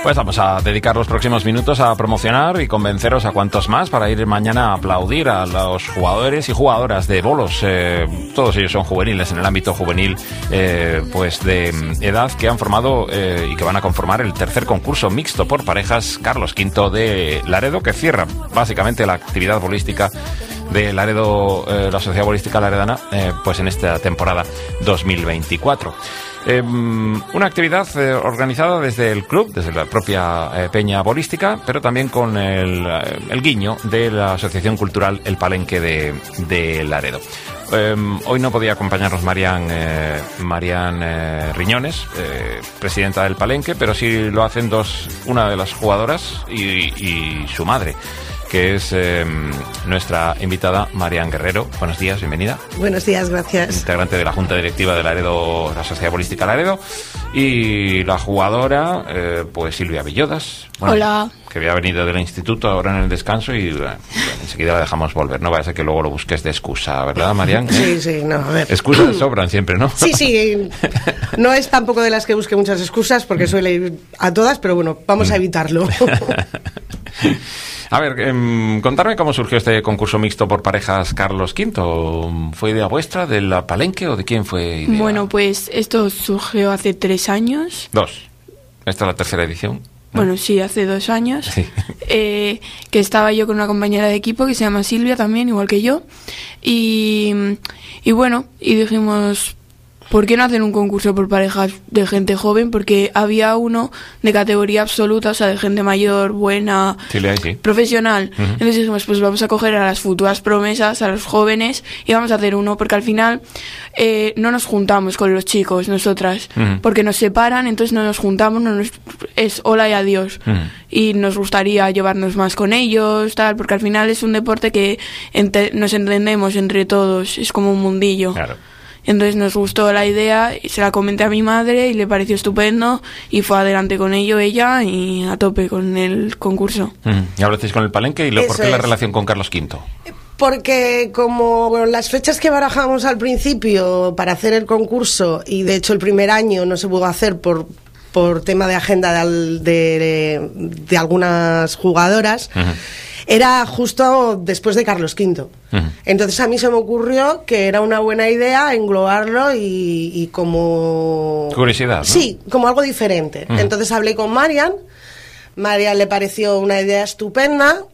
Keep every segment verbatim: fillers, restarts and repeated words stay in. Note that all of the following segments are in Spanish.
Pues vamos a dedicar los próximos minutos a promocionar y convenceros a cuantos más para ir mañana a aplaudir a los jugadores y jugadoras de bolos. Eh, todos ellos son juveniles en el ámbito juvenil, eh, pues de edad, que han formado eh, y que van a conformar el tercer concurso mixto por parejas Carlos quinto de Laredo, que cierra básicamente la actividad bolística de Laredo, eh, la Sociedad Bolística Laredana, eh, pues en esta temporada dos mil veinticuatro. Eh, una actividad eh, organizada desde el club, desde la propia eh, Peña Bolística, pero también con el, el guiño de la Asociación Cultural El Palenque de, de Laredo. Eh, hoy no podía acompañarnos Marian, eh, Marian eh, Riñones, eh, presidenta del Palenque, pero sí lo hacen dos, una de las jugadoras y, y su madre, que es eh, nuestra invitada Marian Guerrero. Buenos días, bienvenida. Buenos días, gracias. Integrante de la Junta Directiva de Laredo, la Sociedad Bolística Laredo. Y la jugadora, eh, pues Silvia Villodas. Bueno, hola. Que había venido del instituto ahora en el descanso y bueno, enseguida la dejamos volver. No vaya a ser que luego lo busques de excusa, ¿verdad, Marian? Sí, sí, no, a ver. Excusas sobran siempre, ¿no? Sí, sí. No es tampoco de las que busque muchas excusas porque suele ir a todas, pero bueno, vamos a evitarlo. A ver, eh, contarme cómo surgió este concurso mixto por parejas Carlos quinto. ¿Fue idea vuestra, de la Palenque o de quién fue idea? Bueno, pues esto surgió hace tres años. Dos. Esta es la tercera edición, ¿no? Bueno, sí, hace dos años. Sí. Eh, que estaba yo con una compañera de equipo que se llama Silvia también, igual que yo. Y, y bueno, y dijimos, ¿por qué no hacer un concurso por parejas de gente joven? Porque había uno de categoría absoluta, o sea, de gente mayor, buena, Sí, le hay, sí. profesional. Uh-huh. Entonces dijimos, pues vamos a coger a las futuras promesas, a los jóvenes, y vamos a hacer uno, porque al final eh, no nos juntamos con los chicos, nosotras, Uh-huh. porque nos separan, entonces no nos juntamos, no nos, es hola y adiós. Uh-huh. Y nos gustaría llevarnos más con ellos, tal, porque al final es un deporte que ente- nos entendemos entre todos, es como un mundillo. Claro. Entonces nos gustó la idea y se la comenté a mi madre y le pareció estupendo y fue adelante con ello ella y a tope con el concurso. Uh-huh. Y hablasteis con el Palenque y luego, ¿por Eso qué la es. relación con Carlos quinto? Porque como bueno, las fechas que barajamos al principio para hacer el concurso, y de hecho el primer año no se pudo hacer por, por tema de agenda de, al- de, de algunas jugadoras, Uh-huh. era justo después de Carlos quinto. Uh-huh. Entonces a mí se me ocurrió que era una buena idea englobarlo y, y como... Curiosidad, ¿no? Sí, como algo diferente. Uh-huh. Entonces hablé con Marian, Marian le pareció una idea estupenda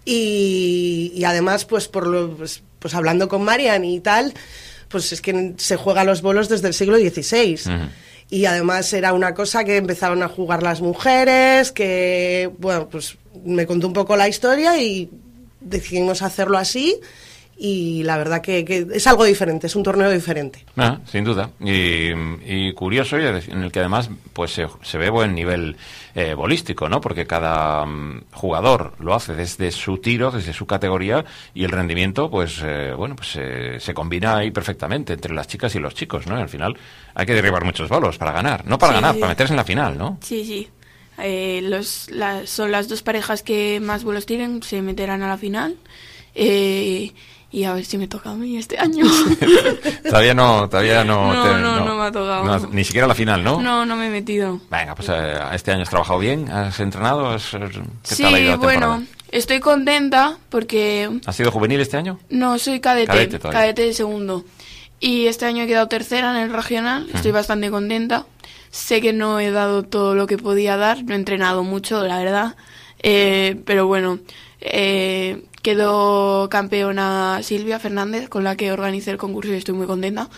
y, y además pues por lo, pues, pues hablando con Marian y tal, pues es que se juega los bolos desde el siglo dieciséis. Uh-huh. Y además era una cosa que empezaron a jugar las mujeres, que, bueno, pues me contó un poco la historia y decidimos hacerlo así. Y la verdad que, que es algo diferente, es un torneo diferente. Ah, sin duda. Y, y curioso, y en el que además pues se, se ve buen nivel eh, bolístico, ¿no? Porque cada um, jugador lo hace desde su tiro, desde su categoría, y el rendimiento, pues, eh, bueno, pues eh, se combina ahí perfectamente entre las chicas y los chicos, ¿no? Y al final hay que derribar muchos bolos para ganar. No para Sí, ganar, sí. para meterse en la final, ¿no? Sí, sí. Eh, los, la- son las dos parejas que más vuelos tienen, se meterán a la final. Eh, y a ver si me toca a mí este año. Todavía no, todavía no... No, te- no, no me ha tocado. no, ni siquiera la final, ¿no? No, no me he metido. Venga, pues eh, este año has trabajado bien, has entrenado, has, ¿qué Sí, tal ha ido la bueno, temporada? estoy contenta porque ¿Has sido juvenil este año? no soy cadete, Cadete todavía. cadete de segundo. Y este año he quedado tercera en el regional, estoy bastante contenta. Sé que no he dado todo lo que podía dar, no he entrenado mucho, la verdad. Eh, pero bueno, eh, quedó campeona Silvia Fernández, con la que organicé el concurso y estoy muy contenta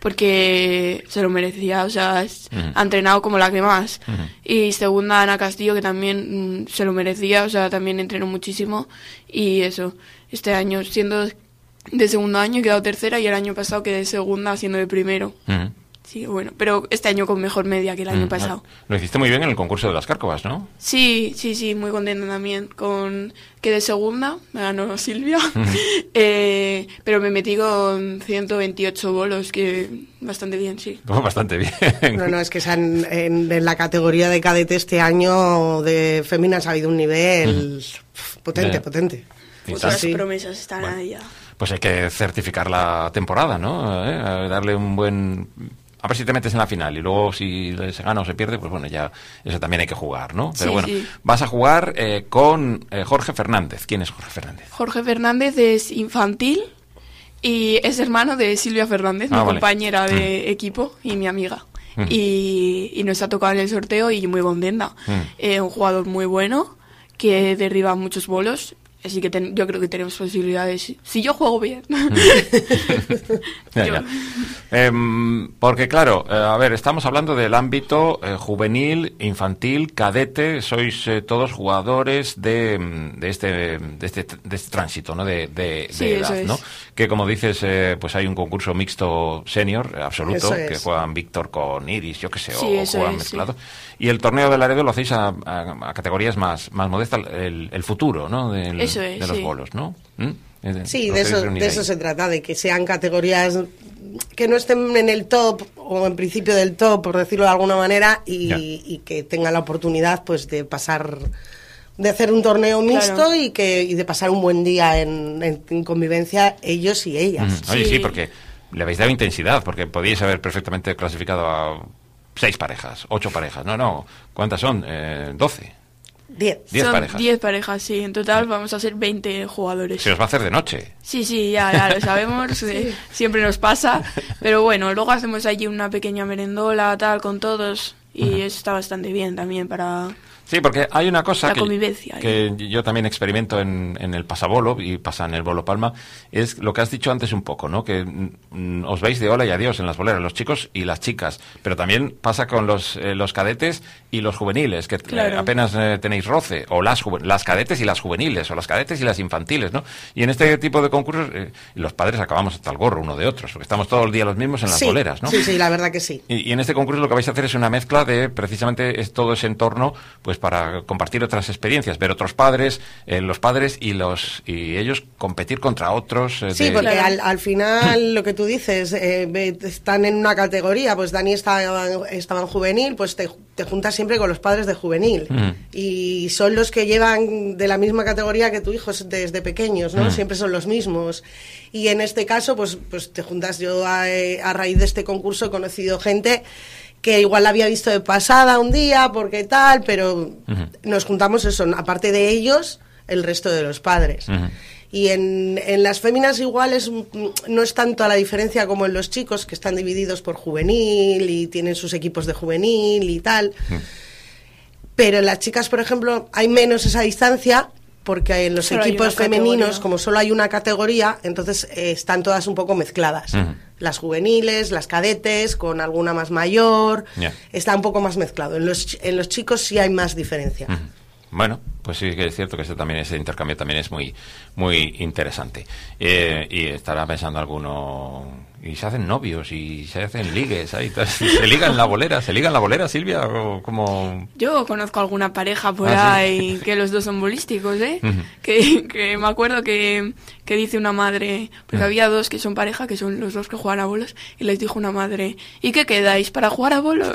porque se lo merecía, o sea, es- Ujú. ha entrenado como la que más. Ujú. Y segunda Ana Castillo, que también mm, se lo merecía, o sea, también entrenó muchísimo. Y eso, este año siendo de segundo año he quedado tercera y el año pasado quedé segunda siendo de primero. Ujú. Sí, bueno, pero este año con mejor media que el año Mm, pasado. Lo hiciste muy bien en el concurso de las Cárcovas, ¿no? Sí, sí, sí, muy contenta también. Con quedé segunda, me ganó Silvia, eh, pero me metí con ciento veintiocho bolos, que bastante bien, sí. Oh, bastante bien. No, no, es que se han- en, en la categoría de cadete este año de féminas ha habido un nivel pf, potente, Ya. potente. Y Otras tal. sí. promesas están Bueno. ahí ya. Pues hay que certificar la temporada, ¿no? Eh, Darle un buen a ver si te metes en la final y luego si se gana o se pierde, pues bueno, ya eso también hay que jugar, ¿no? Pero Sí, bueno, sí. vas a jugar eh, con eh, Jorge Fernández. ¿Quién es Jorge Fernández? Jorge Fernández es infantil y es hermano de Silvia Fernández, Ah, mi vale. compañera de Mm. equipo y mi amiga. Mm. Y, y nos ha tocado en el sorteo y muy contenta. Mm. Eh, un jugador muy bueno que derriba muchos bolos. Así que ten- yo creo que tenemos posibilidades. Si yo juego bien. Ya, Yo- ya. Em, porque claro, eh, a ver, estamos hablando del ámbito eh, juvenil, infantil, cadete, sois eh, todos jugadores de, mm, de este de este, de este tránsito, ¿no? De, de, Sí, de eso edad, es. ¿no? Que como dices, eh, pues hay un concurso mixto senior eh, absoluto, Eso que es. juegan Víctor con Iris, yo qué sé, Sí, o eso juegan es, sí. mezclados. Y el torneo de Laredo lo hacéis a, a- a categorías más, más modestas, el, el futuro, ¿no? Del- Eso es, de los sí. bolos, ¿no? ¿Mm? Eh, Sí, lo de queréis eso, reunir de ahí. eso se trata, de que sean categorías que no estén en el top o en principio del top, por decirlo de alguna manera, y, Ya. y que tengan la oportunidad pues de pasar, de hacer un torneo mixto Claro. y que y de pasar un buen día en, en- en convivencia ellos y ellas. Mm, Oye, sí. Sí. porque le habéis dado intensidad, porque podíais haber perfectamente clasificado a seis parejas, ocho parejas. No, no. ¿Cuántas son? Eh, doce. Diez. Diez Son parejas. diez parejas, sí. En total vamos a ser veinte jugadores. Se os va a hacer de noche. Sí, sí, ya, ya lo sabemos, eh, siempre nos pasa, pero bueno, luego hacemos allí una pequeña merendola, tal, con todos, y eso está bastante bien también para... Sí, porque hay una cosa La que, convivencia, que yo también experimento en, en el pasabolo y pasa en el bolo palma, es lo que has dicho antes un poco, ¿no? Que mm, os veis de hola y adiós en las boleras, los chicos y las chicas, pero también pasa con los, eh, los cadetes y los juveniles, que eh, Claro. apenas eh, tenéis roce, o las, juve- las cadetes y las juveniles, o las cadetes y las infantiles, ¿no? Y en este tipo de concursos eh, los padres acabamos hasta el gorro uno de otros, porque estamos todo el día los mismos en las Sí, boleras, ¿no? sí, sí, la verdad que sí. Y, y en este concurso lo que vais a hacer es una mezcla de precisamente es todo ese entorno, pues para compartir otras experiencias, ver otros padres, eh, los padres y los y ellos competir contra otros. eh, Sí, de- porque Claro. al, al final lo que tú dices, eh, ve- están en una categoría, pues Dani estaba, estaba en juvenil, pues te, te juntas siempre con los padres de juvenil. Mm. Y son los que llevan de la misma categoría que tu hijo desde pequeños, ¿no? Mm. Siempre son los mismos. Y en este caso, pues, pues te juntas. Yo a, a raíz de este concurso he conocido gente que igual la había visto de pasada un día, porque tal, pero Ujú. nos juntamos eso, aparte de ellos, el resto de los padres. Ujú. Y en, en las féminas igual es, mm, no es tanto la diferencia como en los chicos, que están divididos por juvenil y tienen sus equipos de juvenil y tal. Pero en las chicas, por ejemplo, hay menos esa distancia, porque en los Solo hay equipos una femeninos, categoría. como solo hay una categoría, entonces eh, están todas un poco mezcladas. Ujú. Las juveniles, las cadetes, con alguna más mayor, Ya. está un poco más mezclado. En los, ch- en los chicos sí hay más diferencia. Ujú. Bueno, pues sí que es cierto que este también ese intercambio también es muy muy interesante. Eh, y estará pensando alguno, y se hacen novios y se hacen ligues ahí, tal. Se ligan en la bolera, se ligan en la bolera, Silvia, o como Yo conozco alguna pareja por Ah, ¿sí? ahí que los dos son bolísticos, ¿eh? Ujú. que, que me acuerdo que, que dice una madre, porque Ujú. había dos que son pareja, que son los dos que juegan a bolos, y les dijo una madre, ¿y qué quedáis para jugar a bolos?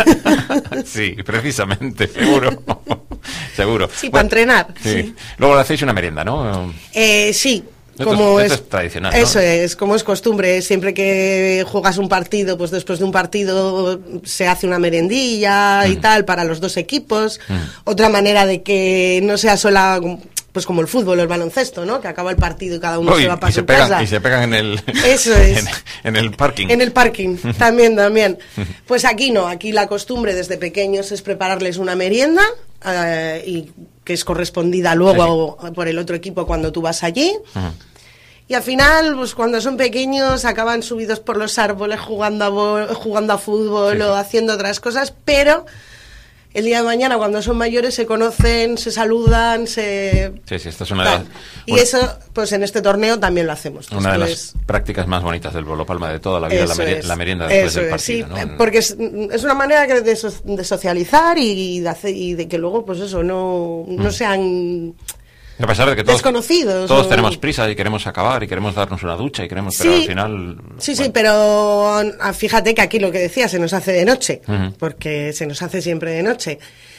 sí, precisamente, seguro. seguro. Sí, Bueno, para entrenar. sí. Sí. Luego le hacéis una merienda, ¿no? Eh, sí, Esto como es- es, esto es tradicional, ¿no? Eso es, como es costumbre, siempre que juegas un partido, pues después de un partido se hace una merendilla y Mm. tal para los dos equipos. Mm. Otra manera de que no sea sola, pues como el fútbol o el baloncesto, ¿no? Que acaba el partido y cada uno Uy, se va para y, se su pegan, casa. y se pegan en el Eso es. en, en el parking. En el parking, también, también. Pues aquí no, aquí la costumbre desde pequeños es prepararles una merienda eh, y que es correspondida luego por el otro equipo cuando tú vas allí. Ujú. Y al final, pues cuando son pequeños acaban subidos por los árboles jugando a, bo- jugando a fútbol Sí, sí. o haciendo otras cosas, pero el día de mañana cuando son mayores se conocen, se saludan, se... Sí, sí, esta es una de tal. las, Y una- eso, pues en este torneo también lo hacemos. una de Después- las prácticas más bonitas del Bolo Palma de toda la vida, la, Eso meri- es, la merienda después eso del es, sí, partido, ¿no? porque es, es una manera que de, so- de socializar y de, hacer- y de que luego, pues eso, no, no Mm. sean A pesar de que todos, desconocidos. todos o- tenemos prisa y queremos acabar y queremos darnos una ducha y queremos, pero Sí. al final... Sí, sí, bueno, pero ah, fíjate que aquí lo que decía se nos hace de noche, Ujú. porque se nos hace siempre de noche.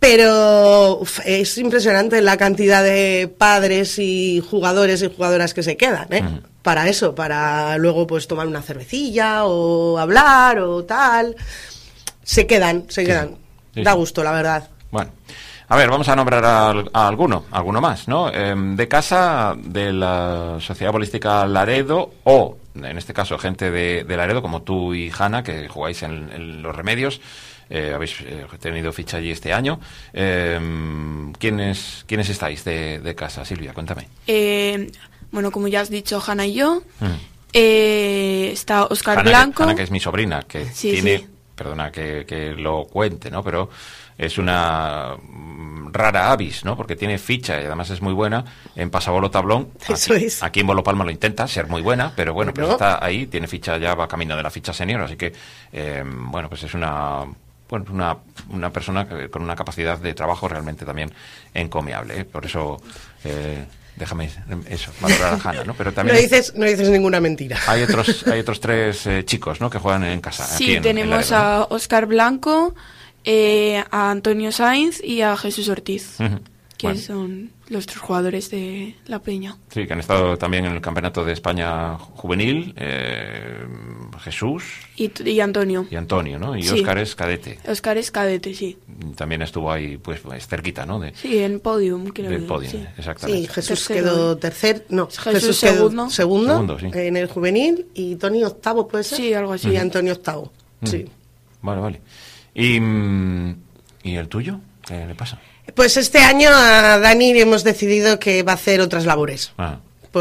Pero uf, es impresionante la cantidad de padres y jugadores y jugadoras que se quedan, ¿eh? Uh-huh. Para eso, para luego pues tomar una cervecilla o hablar o tal. Se quedan, se sí, quedan. Sí, da sí. gusto, la verdad. Bueno. A ver, vamos a nombrar a, a alguno, alguno más, ¿no? Eh, de casa de la Sociedad Bolística Laredo, o, en este caso, gente de, de Laredo, como tú y Hanna, que jugáis en, en Los Remedios, eh, habéis eh, tenido ficha allí este año. Eh, ¿quiénes, ¿Quiénes estáis de, de casa? Silvia, cuéntame. Eh, bueno, como ya has dicho, Hanna y yo, mm. eh, está Óscar Hanna, Blanco. Hanna, que es mi sobrina, que sí, tiene... Sí. Perdona que, que lo cuente, ¿no? Pero es una rara avis, ¿no? Porque tiene ficha y además es muy buena en pasabolo tablón. Eso aquí, es. Aquí en Bolo Palma lo intenta, ser muy buena, pero bueno, pues está ahí, tiene ficha, ya va camino de la ficha senior, así que, eh, bueno, pues es una... Bueno, una, una persona con una capacidad de trabajo realmente también encomiable, ¿eh? Por eso... Eh, Déjame eso, valorar a Hanna, ¿no? Pero también no dices, no dices ninguna mentira. Hay otros, hay otros tres eh, chicos, ¿no? Que juegan en casa. Sí, aquí en, tenemos en Laredo, ¿no? a Óscar Blanco, eh, a Antonio Sainz y a Jesús Ortiz, uh-huh. que bueno. son los tres jugadores de la Peña. Sí, que han estado también en el Campeonato de España Juvenil, eh, Jesús... Y, y Antonio. Y Antonio, ¿no? Y sí. Óscar es cadete. Óscar es cadete, sí. También estuvo ahí, pues, pues cerquita, ¿no? De, sí, en podium, creo. Del podium, sí. exactamente. Sí, Jesús tercero. quedó tercer, no, Jesús, Jesús segundo. quedó segundo, segundo sí. en el juvenil, y Tony octavo, ¿puede ser? Sí, algo así. Y Antonio octavo, mm. sí. Vale, vale. ¿Y, ¿Y el tuyo? ¿Qué le pasa? Pues este año a Dani hemos decidido que va a hacer otras labores. Ah.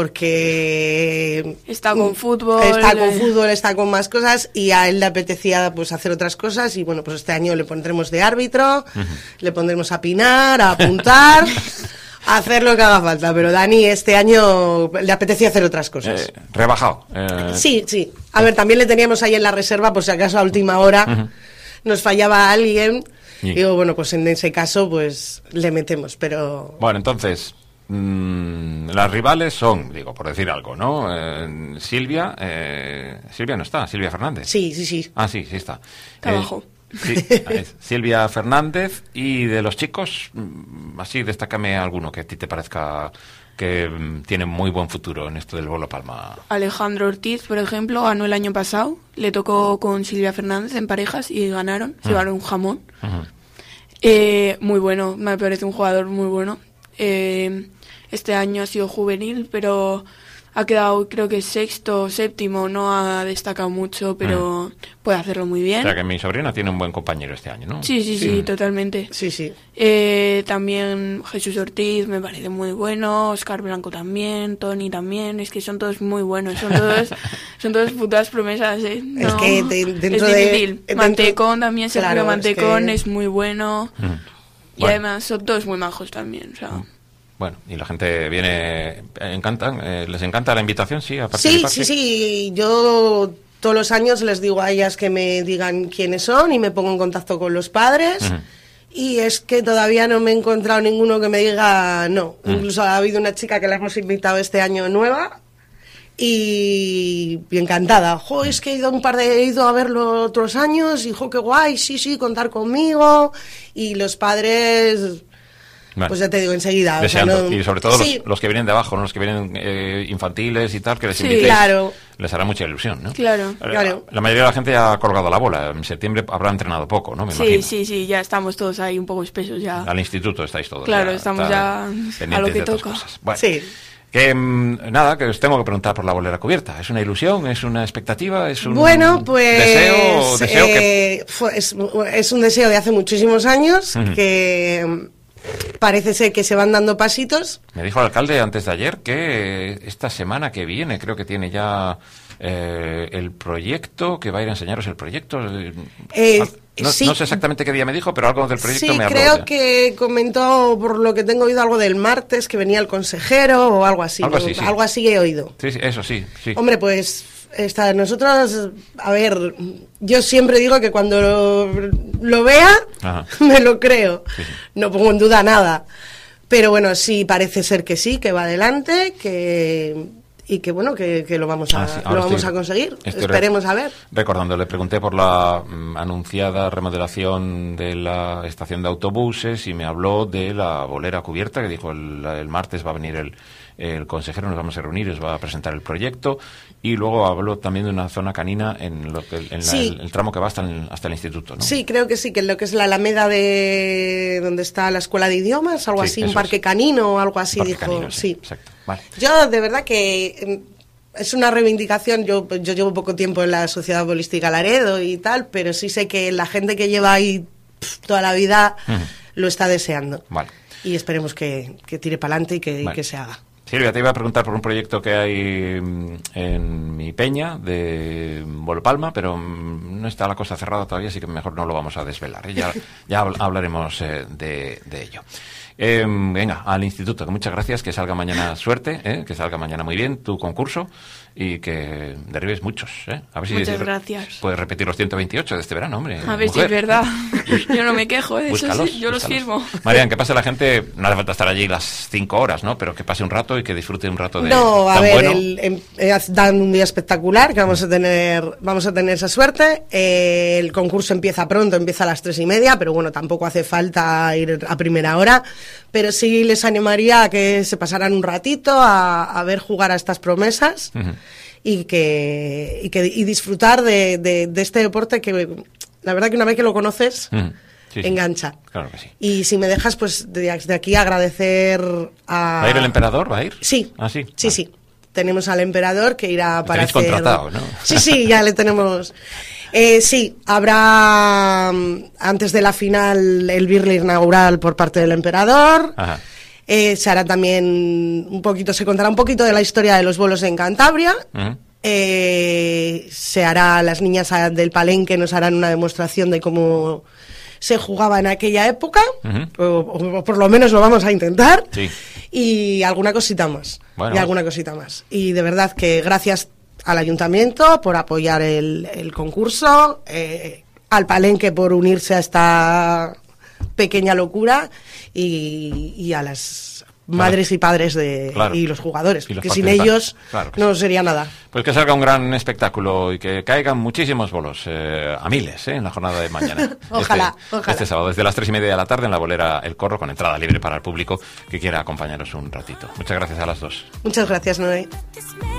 Porque está con fútbol, está con fútbol, está con más cosas y a él le apetecía pues hacer otras cosas y bueno, pues este año le pondremos de árbitro, uh-huh. le pondremos a pinar, a apuntar, a hacer lo que haga falta, pero Dani este año le apetecía hacer otras cosas. Eh, rebajado. Eh... Sí, sí. A ver, también le teníamos ahí en la reserva por si acaso a última hora uh-huh. nos fallaba alguien. Sí. Digo, bueno, pues en ese caso pues le metemos, pero... Bueno, entonces... Las rivales son, digo, por decir algo, ¿no? Eh, Silvia, eh, Silvia no está, Silvia Fernández. Sí, sí, sí. Ah, sí, sí está. Está abajo. Eh, sí, Silvia Fernández. Y de los chicos, así, destácame alguno que a ti te parezca que um, tiene muy buen futuro en esto del Bolo Palma. Alejandro Ortiz, por ejemplo, ganó el año pasado, le tocó con Silvia Fernández en parejas y ganaron, se llevaron uh-huh. un jamón. Uh-huh. Eh, muy bueno, me parece un jugador muy bueno. Eh, este año ha sido juvenil, pero ha quedado creo que sexto o séptimo, no ha destacado mucho, pero mm. puede hacerlo muy bien. O sea que mi sobrina tiene un buen compañero este año, ¿no? Sí, sí, sí, sí totalmente. Sí, sí. Eh, también Jesús Ortiz me parece muy bueno, Óscar Blanco también, Tony también, es que son todos muy buenos, son todos son todas putas promesas, ¿eh? No, es que de, dentro es de... difícil. Dentro, Mantecón también, Sergio claro, Mantecón es, que... es muy bueno. Mm. Y bueno. además son todos muy majos también, o sea... Mm. Bueno, y la gente viene, encantan, eh, les encanta la invitación, sí, a participar. Sí, sí, sí, yo todos los años les digo a ellas que me digan quiénes son y me pongo en contacto con los padres. Uh-huh. Y es que todavía no me he encontrado ninguno que me diga no. Uh-huh. Incluso ha habido una chica que la hemos invitado este año nueva y, y encantada. Jo, es que he ido un par de he ido a verlo otros años y jo, qué guay, sí, sí, contar conmigo. Y los padres... Bueno, pues ya te digo enseguida. Deseando, o sea, no... Y sobre todo sí. los, los que vienen de abajo, ¿no? Los que vienen eh, infantiles y tal, que les sí, invitéis, claro. les hará mucha ilusión, ¿no? Claro, la, claro. La mayoría de la gente ya ha colgado la bola. En septiembre habrá entrenado poco, ¿no? Me sí, imagino. sí, sí, ya estamos todos ahí un poco espesos ya. Al instituto estáis todos. Claro, ya, estamos ya a lo que toca. Bueno, sí. Que nada, que os tengo que preguntar por la bolera cubierta. ¿Es una ilusión? ¿Es una expectativa? ¿Es un bueno, pues, deseo? deseo eh, que... fue, es, es un deseo de hace muchísimos años uh-huh. que parece ser que se van dando pasitos. Me dijo el alcalde antes de ayer que esta semana que viene creo que tiene ya eh, el proyecto, que va a ir a enseñaros el proyecto. Eh, no, sí. no sé exactamente qué día me dijo, pero algo del proyecto sí, me habló. Sí, creo ya. que comentó, por lo que tengo oído, algo del martes, que venía el consejero o algo así. Algo así, sí. Algo así he oído. Sí, sí, eso sí, sí. Hombre, pues... Esta, nosotros, a ver, yo siempre digo que cuando lo, lo vea, Ajá. me lo creo, sí, sí. no pongo en duda nada, pero bueno, sí parece ser que sí, que va adelante, que y que bueno, que, que lo vamos a, Ah, sí, lo ahora vamos estoy- a conseguir. estoy Esperemos a ver. Recordando, le pregunté por la mm, anunciada remodelación de la estación de autobuses y me habló de la bolera cubierta, que dijo el, el martes va a venir el, el consejero, nos vamos a reunir, os va a presentar el proyecto, y luego habló también de una zona canina en, lo que, en la- Sí. el, el tramo que va hasta el, hasta el instituto, ¿no? Sí, creo que sí, que en lo que es la Alameda de donde está la escuela de idiomas, algo Sí, así, un eso parque es. canino o algo así, Parque dijo. canino, sí. Exacto. Vale. Yo, de verdad que mm, es una reivindicación. Yo, yo llevo poco tiempo en la Sociedad Bolística Laredo y tal, pero sí sé que la gente que lleva ahí pf, toda la vida Ujú. lo está deseando. Vale. Y esperemos que, que tire para adelante y que, y Vale. que se haga. Silvia, te iba a preguntar por un proyecto que hay mm, en mi peña de Volpalma, pero mm, no está la cosa cerrada todavía, así que mejor no lo vamos a desvelar, ¿eh? Ya, ya habl- hablaremos eh, de, de ello. Eh, venga, al instituto, que muchas gracias, que salga mañana suerte, ¿eh? Que salga mañana muy bien tu concurso y que derribes muchos, ¿eh? A ver si Muchas re- gracias. puedes repetir los ciento veintiocho de este verano, hombre. A ver si mujer. es verdad. Yo no me quejo, ¿eh? Eso Búscalos, sí, yo los búscalos. firmo. Marian, que pase la gente, no hace falta estar allí las cinco horas, ¿no? Pero que pase un rato y que disfrute un rato de No, a tan ver, bueno. el, em- eh, dan un día espectacular, que vamos a tener, vamos a tener esa suerte. Eh, el concurso empieza pronto, empieza a las tres y media, pero bueno, tampoco hace falta ir a primera hora. Pero sí les animaría a que se pasaran un ratito a, a ver jugar a estas promesas. Ujú. y que y que y disfrutar de, de, de este deporte que la verdad que una vez que lo conoces Ujú. Sí, sí. engancha. Claro que sí. Y si me dejas, pues desde aquí agradecer a... ¿Va a ir el emperador? ¿Va a ir? Sí, Ah, sí. sí, Ah. sí. Tenemos al emperador que irá para tenéis hacer... contratado, ¿no? Sí, sí, ya le tenemos... Eh, sí, habrá mm, antes de la final el birli inaugural por parte del emperador. Ajá. Eh, se hará también un poquito, se contará un poquito de la historia de los bolos en Cantabria. Ujú. Eh, se hará, las niñas a- del Palenque nos harán una demostración de cómo se jugaba en aquella época, Ujú. o, o- o por lo menos lo vamos a intentar, Sí. y alguna cosita más, Bueno. y alguna cosita más. Y de verdad que gracias al ayuntamiento por apoyar el, el concurso, eh, al Palenque por unirse a esta pequeña locura y, y a las madres y padres de Claro. y los jugadores, Y los que sin participantes. ellos Claro que no sí. sería nada. Pues que salga un gran espectáculo y que caigan muchísimos bolos, eh, a miles, eh, en la jornada de mañana. Ojalá, este, ojalá. Este sábado, desde las tres y media de la tarde, en la bolera El Corro, con entrada libre para el público que quiera acompañaros un ratito. Muchas gracias a las dos. Muchas gracias, Noé. This